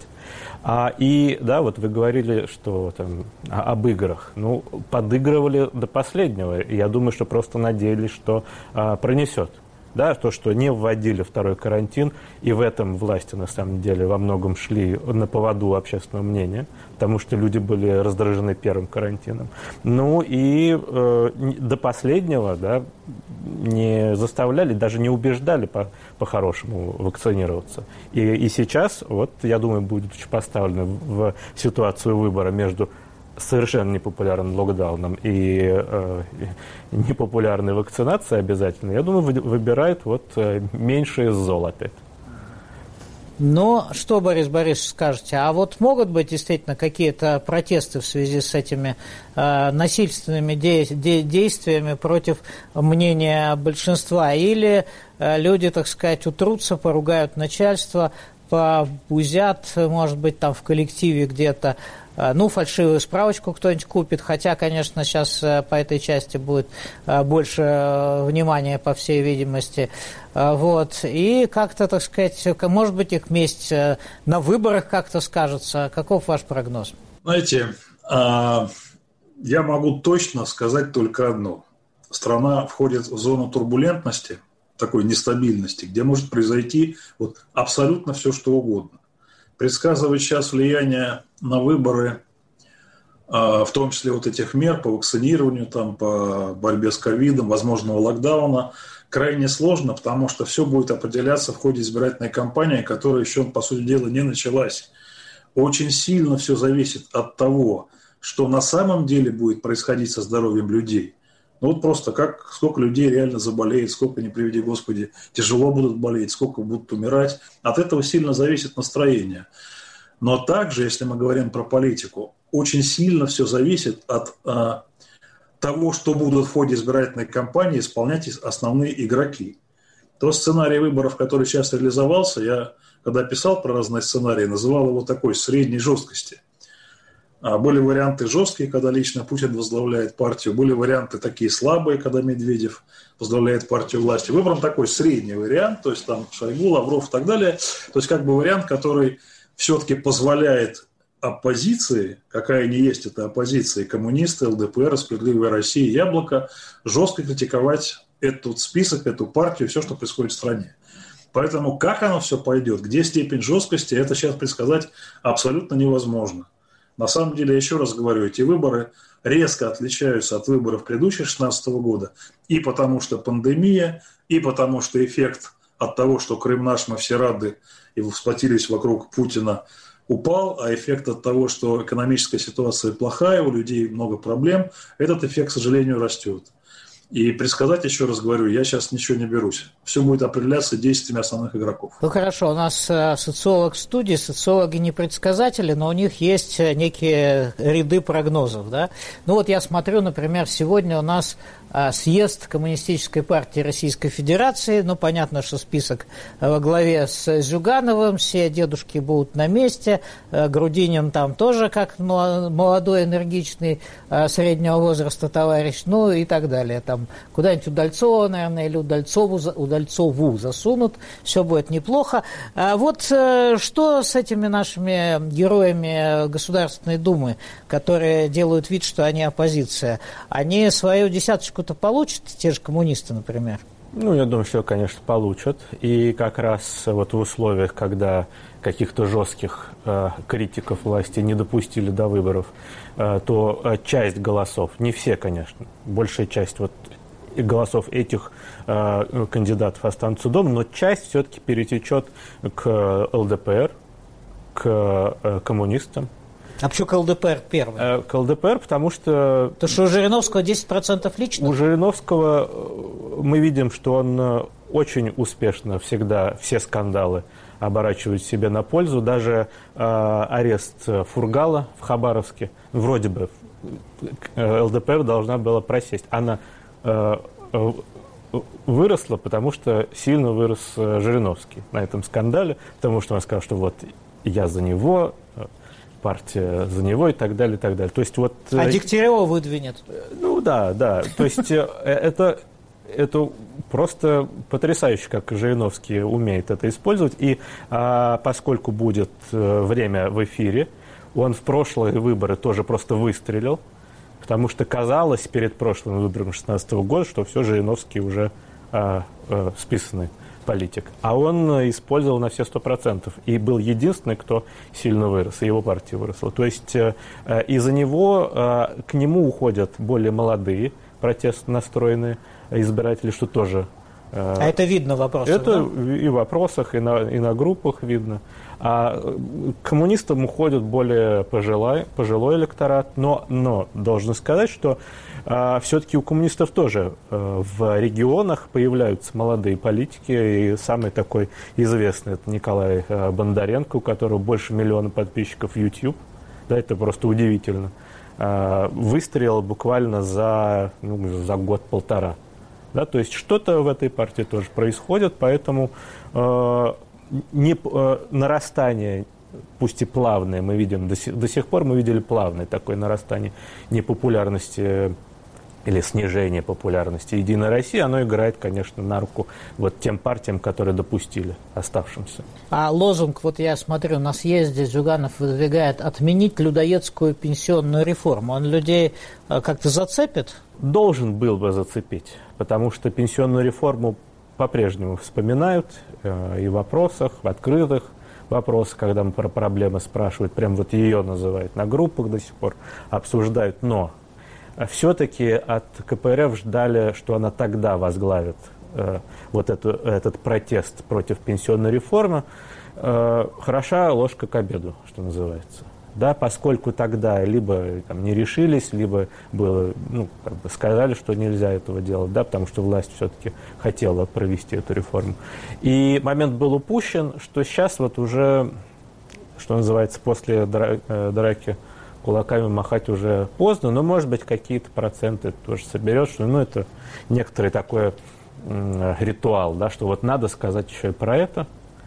И да, вот вы говорили, что там об играх. Ну, подыгрывали до последнего. И я думаю, что просто надеялись, что пронесет. Да, то, что не вводили второй карантин, и в этом власти, на самом деле, во многом шли на поводу общественного мнения, потому что люди были раздражены первым карантином. Ну и до последнего, да, не заставляли, даже не убеждали по-хорошему вакцинироваться. И сейчас, вот, я думаю, будет поставлено в ситуацию выбора между совершенно непопулярным локдауном и непопулярной вакцинацией обязательно, я думаю, выбирают вот меньше из зол опять. Но что, Борис Борисович, скажете? А вот могут быть действительно какие-то протесты в связи с этими насильственными действиями против мнения большинства? Или люди, так сказать, утрутся, поругают начальство, побузят, может быть, там в коллективе где-то, ну, фальшивую справочку кто-нибудь купит, хотя, конечно, сейчас по этой части будет больше внимания, по всей видимости. Вот. И как-то, так сказать, может быть, их месть на выборах как-то скажется. Каков ваш прогноз? Знаете, я могу точно сказать только одно. Страна входит в зону турбулентности, такой нестабильности, где может произойти вот абсолютно все, что угодно. Предсказывать сейчас влияние на выборы, в том числе вот этих мер по вакцинированию, там, по борьбе с ковидом, возможного локдауна, крайне сложно, потому что все будет определяться в ходе избирательной кампании, которая еще, по сути дела, не началась. Очень сильно все зависит от того, что на самом деле будет происходить со здоровьем людей. Ну вот просто сколько людей реально заболеет, сколько, не приведи Господи, тяжело будут болеть, сколько будут умирать. От этого сильно зависит настроение. Но также, если мы говорим про политику, очень сильно все зависит от того, что будут в ходе избирательной кампании исполнять основные игроки. Тот сценарий выборов, который сейчас реализовался, я, когда писал про разные сценарии, называл его такой средней жесткости. Были варианты жесткие, когда лично Путин возглавляет партию, были варианты такие слабые, когда Медведев возглавляет партию власти. Выбран такой средний вариант, то есть там Шойгу, Лавров и так далее. То есть как бы вариант, который все-таки позволяет оппозиции, какая не есть эта оппозиция, коммунисты, ЛДПР, Справедливая Россия, Яблоко, жестко критиковать этот список, эту партию, все, что происходит в стране. Поэтому как оно все пойдет, где степень жесткости, это сейчас предсказать абсолютно невозможно. На самом деле, я еще раз говорю, эти выборы резко отличаются от выборов предыдущих 2016 года. И потому что пандемия, и потому что эффект от того, что Крым наш, мы все рады и сплотились вокруг Путина, упал, а эффект от того, что экономическая ситуация плохая, у людей много проблем, этот эффект, к сожалению, растет. И предсказать, еще раз говорю, я сейчас ничего не берусь. Все будет определяться действиями основных игроков. Ну хорошо, у нас социолог в студии, социологи не предсказатели, но у них есть некие ряды прогнозов. Да? Ну вот я смотрю, например, сегодня у нас съезд Коммунистической партии Российской Федерации. Ну, понятно, что список во главе с Зюгановым, все дедушки будут на месте, Грудинин там тоже как молодой, энергичный, среднего возраста товарищ, ну и так далее. Там куда-нибудь Удальцова, наверное, или Удальцову засунут, все будет неплохо. А вот что с этими нашими героями Государственной Думы, которые делают вид, что они оппозиция? Они свою десяточку-то получат, те же коммунисты, например? Ну, я думаю, что, конечно, получат. И как раз вот в условиях, когда каких-то жестких критиков власти не допустили до выборов, то часть голосов, не все, конечно, большая часть вот голосов этих кандидатов останутся дома, но часть все-таки перетечет к ЛДПР, к коммунистам. А почему к ЛДПР первый? К ЛДПР, потому что... То, что у Жириновского 10% лично? У Жириновского мы видим, что он очень успешно всегда все скандалы оборачивает себе на пользу. Даже арест Фургала в Хабаровске, вроде бы ЛДПР должна была просесть. Она выросла, потому что сильно вырос Жириновский на этом скандале, потому что он сказал, что вот я за него, партия за него и так далее, и так далее. То есть вот... А Дегтярева выдвинет? Ну да. То есть это просто потрясающе, как Жириновский умеет это использовать. И поскольку будет время в эфире, он в прошлые выборы тоже просто выстрелил, потому что казалось перед прошлым выбором 2016 года, что все, Жириновский уже списанный политик. А он использовал на все 100%. И был единственный, кто сильно вырос, и его партия выросла. То есть из-за него к нему уходят более молодые, протестно настроенные избиратели, что тоже... А это видно в вопросах, это да? И в вопросах, и на группах видно. А к коммунистам уходит более пожилой электорат, но должен сказать, что все-таки у коммунистов тоже в регионах появляются молодые политики, и самый такой известный — это Николай Бондаренко, у которого больше 1 миллиона подписчиков в YouTube. Да, это просто удивительно. Выстрелил буквально за год-полтора. Да, то есть что-то в этой партии тоже происходит, поэтому нарастание, пусть и плавное, мы видим, до сих пор мы видели плавное такое нарастание непопулярности или снижение популярности «Единой России», оно играет, конечно, на руку вот тем партиям, которые допустили оставшимся. А лозунг, вот я смотрю, на съезде Зюганов выдвигает отменить людоедскую пенсионную реформу. Он людей как-то зацепит? Должен был бы зацепить, потому что пенсионную реформу по-прежнему вспоминают и в вопросах, в открытых вопросах, когда мы про проблемы спрашивают, прям вот ее называют, на группах до сих пор обсуждают, но все-таки от КПРФ ждали, что она тогда возглавит вот этот протест против пенсионной реформы. Хороша ложка к обеду, что называется. Да, поскольку тогда либо не решились, либо было, сказали, что нельзя этого делать, да, потому что власть все-таки хотела провести эту реформу. И момент был упущен, что сейчас вот уже, что называется, после драки кулаками махать уже поздно, но, может быть, какие-то проценты тоже соберет, что, это некоторый такой ритуал, да, что вот надо сказать еще и про это.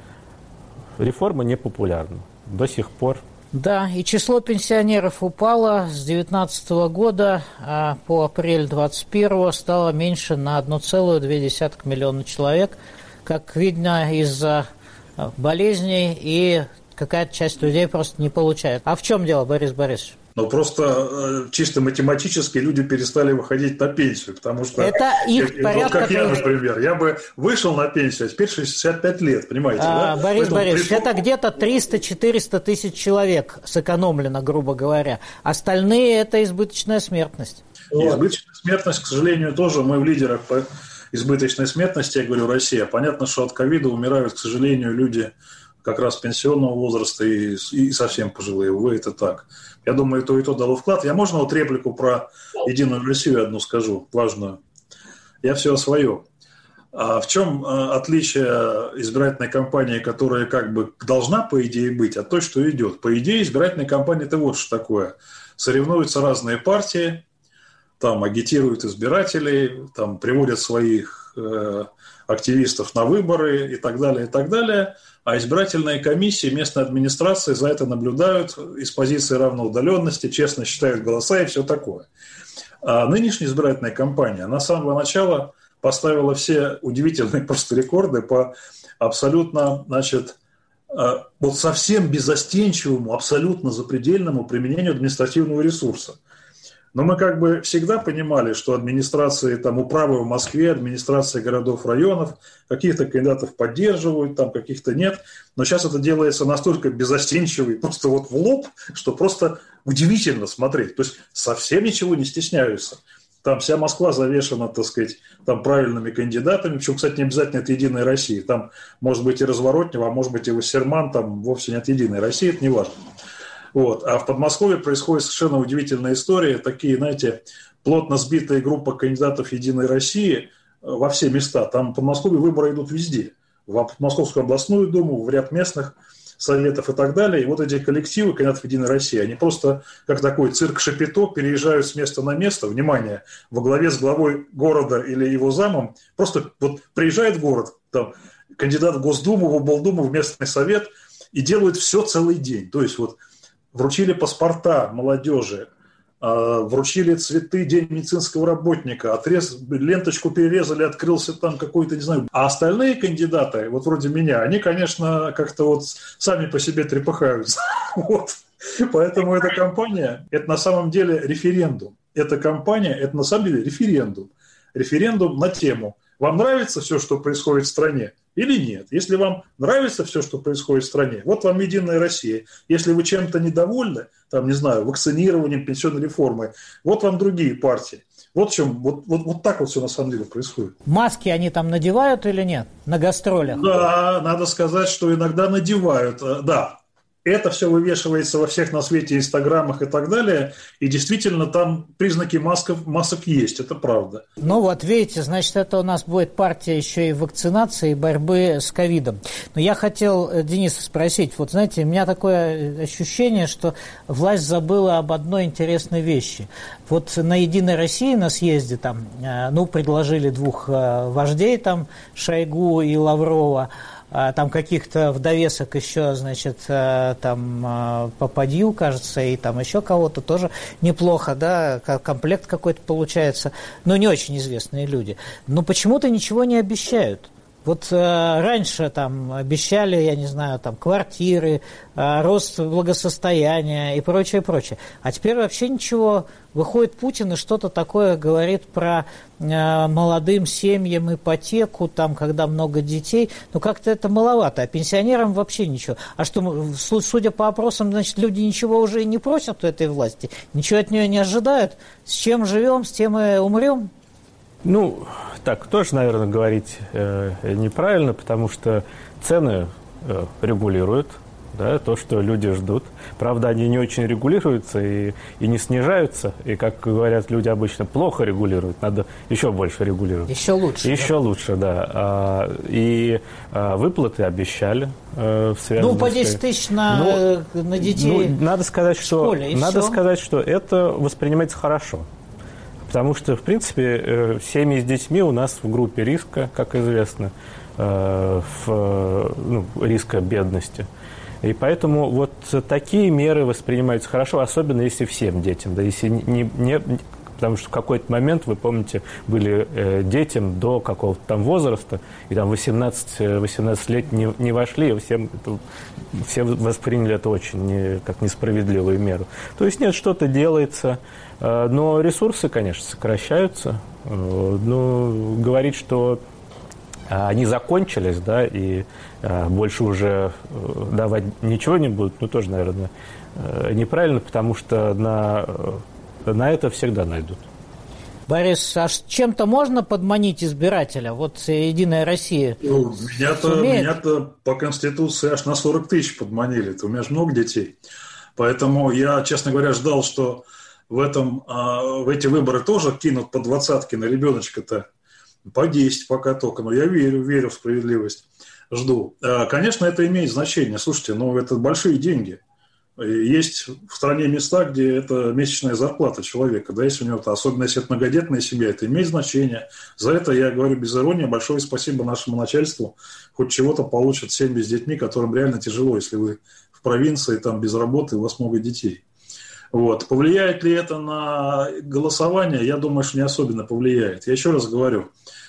Реформа непопулярна до сих пор. Да, и число пенсионеров упало с 2019 года, а по апрель 2021 стало меньше на 1,2 миллиона человек, как видно, из-за болезней, и какая-то часть людей просто не получает. А в чем дело, Борис Борисович? Но просто чисто математически люди перестали выходить на пенсию, потому что... Это их порядка... Как я, например. Я бы вышел на пенсию, а теперь 65 лет, понимаете, да? Борис Борисович, это где-то 300-400 тысяч человек сэкономлено, грубо говоря. Остальные – это избыточная смертность. Избыточная смертность, к сожалению, тоже мы в лидерах по избыточной смертности, я говорю, Россия. Понятно, что от ковида умирают, к сожалению, люди как раз пенсионного возраста и совсем пожилые. Увы, это так. Я думаю, и то дало вклад. Я можно вот реплику про «Единую Россию» одну скажу, важную? Я все о своем. А в чем отличие избирательной кампании, которая как бы должна, по идее, быть, от той, что идет? По идее, избирательная кампания – это вот что такое. Соревнуются разные партии, там агитируют избирателей, там приводят своих активистов на выборы и так далее, и так далее. А избирательные комиссии, местные администрации за это наблюдают из позиции равноудаленности, честно считают голоса и все такое. А нынешняя избирательная кампания, она с самого начала поставила все удивительные просто рекорды по абсолютно, вот совсем беззастенчивому, абсолютно запредельному применению административного ресурса. Но мы как бы всегда понимали, что администрации, там, управы в Москве, администрации городов, районов, каких-то кандидатов поддерживают, там, каких-то нет. Но сейчас это делается настолько беззастенчиво и просто вот в лоб, что просто удивительно смотреть. То есть совсем ничего не стесняются. Там вся Москва завешена, так сказать, там правильными кандидатами. Причем, кстати, не обязательно от «Единой России». Там может быть и Разворотнева, а может быть и Вассерман, там вовсе не от «Единой России», это не важно. Вот. А в Подмосковье происходит совершенно удивительная история. Такие, знаете, плотно сбитая группа кандидатов «Единой России» во все места. Там в Подмосковье выборы идут везде. В Подмосковскую областную думу, в ряд местных советов и так далее. И вот эти коллективы кандидатов «Единой России», они просто, как такой цирк Шапито, переезжают с места на место, внимание, во главе с главой города или его замом, просто вот приезжает в город, там, кандидат в Госдуму, в облдуму, в местный совет, и делают все целый день. То есть вот вручили паспорта молодежи, вручили цветы, день медицинского работника, ленточку перерезали, открылся там какой-то, не знаю. А остальные кандидаты, вот вроде меня, они, конечно, как-то вот сами по себе трепыхаются. Вот. Поэтому эта кампания, это на самом деле референдум. Эта кампания, это на самом деле референдум. Референдум на тему: вам нравится все, что происходит в стране, или нет? Если вам нравится все, что происходит в стране, вот вам «Единая Россия». Если вы чем-то недовольны, там, не знаю, вакцинированием, пенсионной реформой, вот вам другие партии. Вот в чем, вот так вот все на самом деле происходит. Маски они там надевают или нет на гастролях? Да, надо сказать, что иногда надевают, да. Это все вывешивается во всех на свете инстаграмах и так далее, и действительно там признаки масок есть, это правда. Ну вот, видите, значит, это у нас будет партия еще и вакцинации, и борьбы с ковидом. Но я хотел Дениса спросить, вот знаете, у меня такое ощущение, что власть забыла об одной интересной вещи. Вот на «Единой России» на съезде там, предложили двух вождей, там, Шойгу и Лаврова, там каких-то в довесок еще, значит, там Попадью, кажется, и там еще кого-то тоже неплохо, да, комплект какой-то получается, но не очень известные люди. Но почему-то ничего не обещают. Вот раньше там обещали, я не знаю, там квартиры, рост благосостояния и прочее, прочее. А теперь вообще ничего. Выходит Путин и что-то такое говорит про молодым семьям ипотеку, там, когда много детей. Ну, как-то это маловато. А пенсионерам вообще ничего. А что, судя по опросам, значит, люди ничего уже и не просят у этой власти? Ничего от нее не ожидают? С чем живем, с тем и умрем? Ну, так тоже, наверное, говорить неправильно, потому что цены регулируют, да, то, что люди ждут. Правда, они не очень регулируются и не снижаются. И, как говорят люди обычно, плохо регулируют. Надо еще больше регулировать. Еще лучше. Еще лучше, да. И выплаты обещали. Ну, по 10 тысяч на детей. Ну, надо сказать, что это воспринимается хорошо. Потому что, в принципе, семьи с детьми у нас в группе риска, как известно, риска бедности. И поэтому вот такие меры воспринимаются хорошо, особенно если всем детям. Да, если не, потому что в какой-то момент, вы помните, были детям до какого-то там возраста, и там 18 лет не вошли, и все восприняли это очень как несправедливую меру. То есть нет, что-то делается, но ресурсы, конечно, сокращаются. Но говорить, что они закончились, да, и больше уже давать ничего не будут, ну, тоже, наверное, неправильно, потому что на это всегда найдут. Борис, а чем-то можно подманить избирателя? Вот «Единая Россия» меня-то по Конституции аж на 40 тысяч подманили. У меня же много детей. Поэтому я, честно говоря, ждал, что в эти выборы тоже кинут по 20-ке на ребеночка-то. По 10 пока только. Но я верю в справедливость. Жду. Конечно, это имеет значение. Слушайте, это большие деньги. Есть в стране места, где это месячная зарплата человека, да, если у него, особенно если это многодетная семья, это имеет значение. За это, я говорю без иронии, большое спасибо нашему начальству. Хоть чего-то получат семьи с детьми, которым реально тяжело, если вы в провинции, там, без работы, у вас много детей. Вот. Повлияет ли это на голосование? Я думаю, что не особенно повлияет. Я еще раз говорю,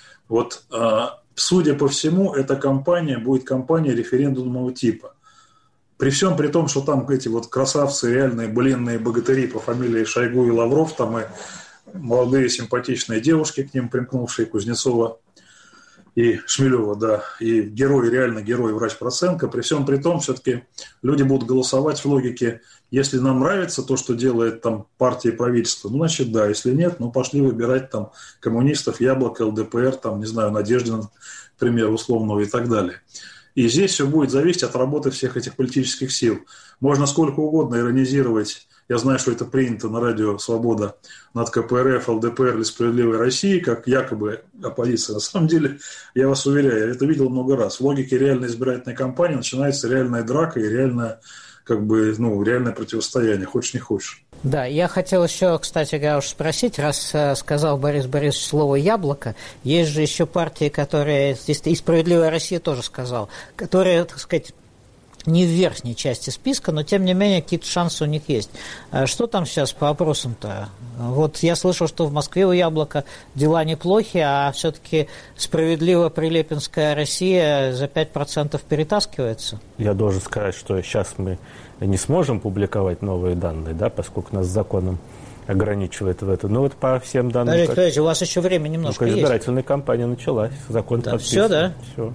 судя по всему, эта кампания будет кампания референдумного типа. При всем при том, что там эти красавцы, реальные блинные богатыри по фамилии Шойгу и Лавров, там и молодые симпатичные девушки, к ним примкнувшие, Кузнецова и Шмелева, да, и герой, реально герой, врач Проценко. При всем при том, все-таки люди будут голосовать в логике, если нам нравится то, что делает там партия и правительство, ну, значит, да, если нет, ну, пошли выбирать там коммунистов, Яблоко, ЛДПР, там, не знаю, Надеждина, например, условного и так далее. И здесь все будет зависеть от работы всех этих политических сил. Можно сколько угодно иронизировать. Я знаю, что это принято на радио «Свобода» над КПРФ, ЛДПР или «Справедливой России», как якобы оппозиция. На самом деле, я вас уверяю, я это видел много раз. В логике реальной избирательной кампании начинается реальная драка и реальное, реальное противостояние, хочешь не хочешь. Да, я хотел еще, кстати говоря, спросить, раз сказал Борис Борисович слово «яблоко», есть же еще партии, которые, здесь и «Справедливая Россия» тоже сказал, которые, так сказать, не в верхней части списка, но тем не менее какие-то шансы у них есть. Что там сейчас по опросам-то? Вот я слышал, что в Москве у «Яблока» дела неплохи, а все-таки «Справедливо-Прилепинская Россия» за 5% перетаскивается. Я должен сказать, что сейчас мы не сможем публиковать новые данные, да, поскольку нас законом ограничивает в это. Ну, вот по всем данным... Подождите, у вас еще время немножко есть. Избирательная кампания началась, закон подписан. Все, да? Все.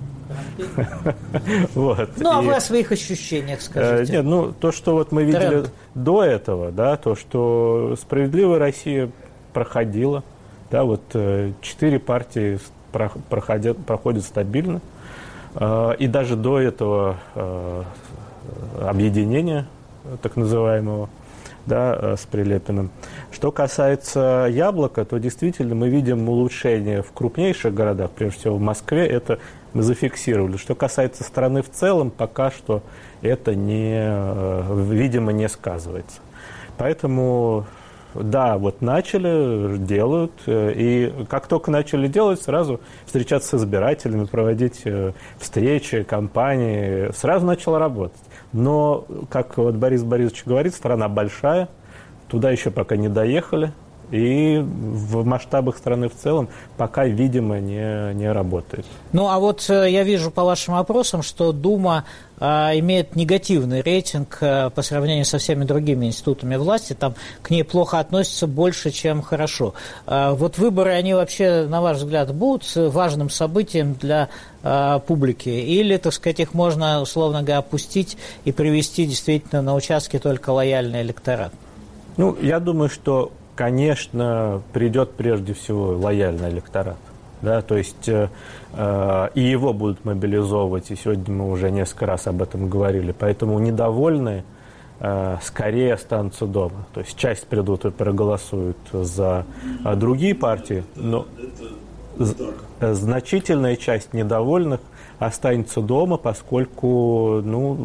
Вот. Ну, а вы о своих ощущениях скажите. Нет, ну, то, что вот мы видели до этого, да, то, что «Справедливая Россия» проходила, да, вот 4 партии проходят стабильно, и даже до этого объединения, так называемого, да, с Прилепиным. Что касается «Яблока», то действительно мы видим улучшение в крупнейших городах, прежде всего в Москве, это мы зафиксировали. Что касается страны в целом, пока что это видимо, не сказывается. Поэтому, да, вот начали, делают, и как только начали делать, сразу встречаться с избирателями, проводить встречи, кампании, сразу начало работать. Но, как вот Борис Борисович говорит, страна большая, туда еще пока не доехали, и в масштабах страны в целом пока, видимо, не работает. Ну, а вот я вижу по вашим опросам, что Дума имеет негативный рейтинг по сравнению со всеми другими институтами власти, там к ней плохо относятся больше, чем хорошо. Вот выборы, они вообще, на ваш взгляд, будут важным событием для публики? Или, так сказать, их можно, условно говоря, опустить и привести действительно на участке только лояльный электорат? Ну, я думаю, что, конечно, придет прежде всего лояльный электорат. Да, то есть и его будут мобилизовывать, и сегодня мы уже несколько раз об этом говорили. Поэтому недовольные скорее останутся дома. То есть часть придут и проголосуют за другие партии, но значительная часть недовольных останется дома, поскольку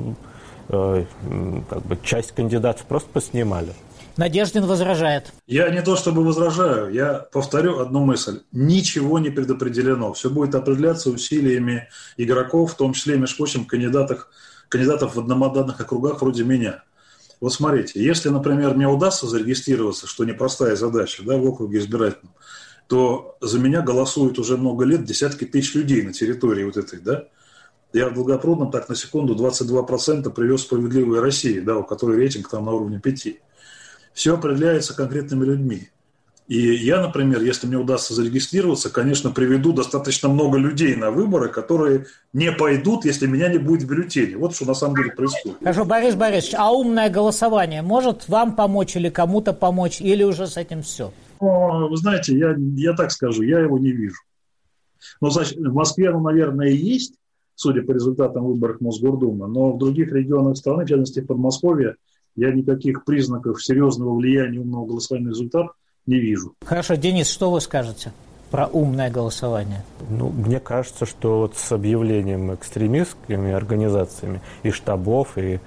часть кандидатов просто поснимали. Надеждин возражает. Я не то чтобы возражаю, я повторю одну мысль. Ничего не предопределено. Все будет определяться усилиями игроков, в том числе, между прочим, кандидатов в одномандатных округах вроде меня. Вот смотрите, если, например, мне удастся зарегистрироваться, что непростая задача, да, в округе избирательном, то за меня голосуют уже много лет десятки тысяч людей на территории вот этой, да. Я в Долгопрудном, так, на секунду, 22% привез «Справедливой России», да, у которой рейтинг там на уровне 5%. Все определяется конкретными людьми. И я, например, если мне удастся зарегистрироваться, конечно, приведу достаточно много людей на выборы, которые не пойдут, если меня не будет в бюллетене. Вот что на самом деле происходит. Хорошо, Борис Борисович, а умное голосование может вам помочь или кому-то помочь, или уже с этим все? Вы знаете, я так скажу, я его не вижу. Ну, значит, в Москве, наверное, и есть, судя по результатам выборов Мосгордумы, но в других регионах страны, в частности в Подмосковье, я никаких признаков серьезного влияния умного голосования на результат не вижу. Хорошо, Денис, что вы скажете про умное голосование? Ну, мне кажется, что вот с объявлением экстремистскими организациями и штабов, и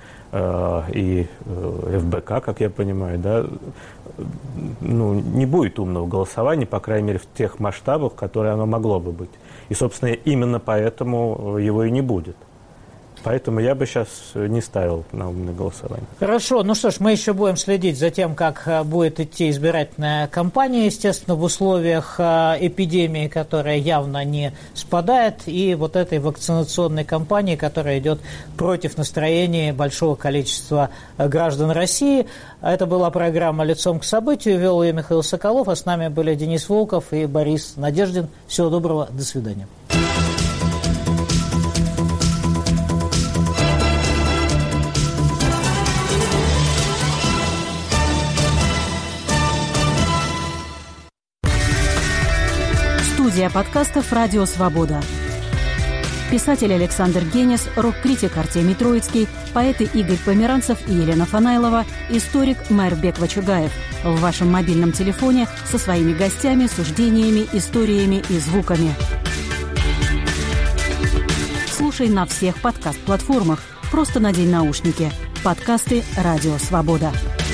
ФБК, как я понимаю, да, не будет умного голосования, по крайней мере, в тех масштабах, которые оно могло бы быть. И, собственно, именно поэтому его и не будет. Поэтому я бы сейчас не ставил на умное голосование. Хорошо. Ну что ж, мы еще будем следить за тем, как будет идти избирательная кампания, естественно, в условиях эпидемии, которая явно не спадает, и вот этой вакцинационной кампании, которая идет против настроения большого количества граждан России. Это была программа «Лицом к событию». Вел ее Михаил Соколов, а с нами были Денис Волков и Борис Надеждин. Всего доброго, до свидания. Студия подкастов «Радио Свобода». Писатель Александр Генис, рок-критик Артемий Троицкий, поэты Игорь Померанцев и Елена Фанаилова, историк Майрбек Вачугаев. В вашем мобильном телефоне со своими гостями, суждениями, историями и звуками. Слушай на всех подкаст-платформах. Просто надень наушники. Подкасты «Радио Свобода».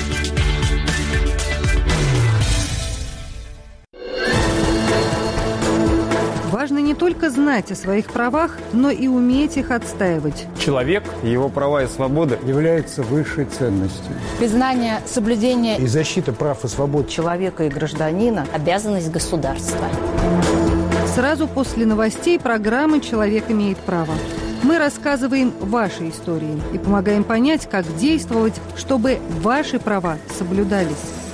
Важно не только знать о своих правах, но и уметь их отстаивать. Человек, его права и свободы являются высшей ценностью. Признание, соблюдение и защита прав и свобод человека и гражданина – обязанность государства. Сразу после новостей программы «Человек имеет право». Мы рассказываем ваши истории и помогаем понять, как действовать, чтобы ваши права соблюдались.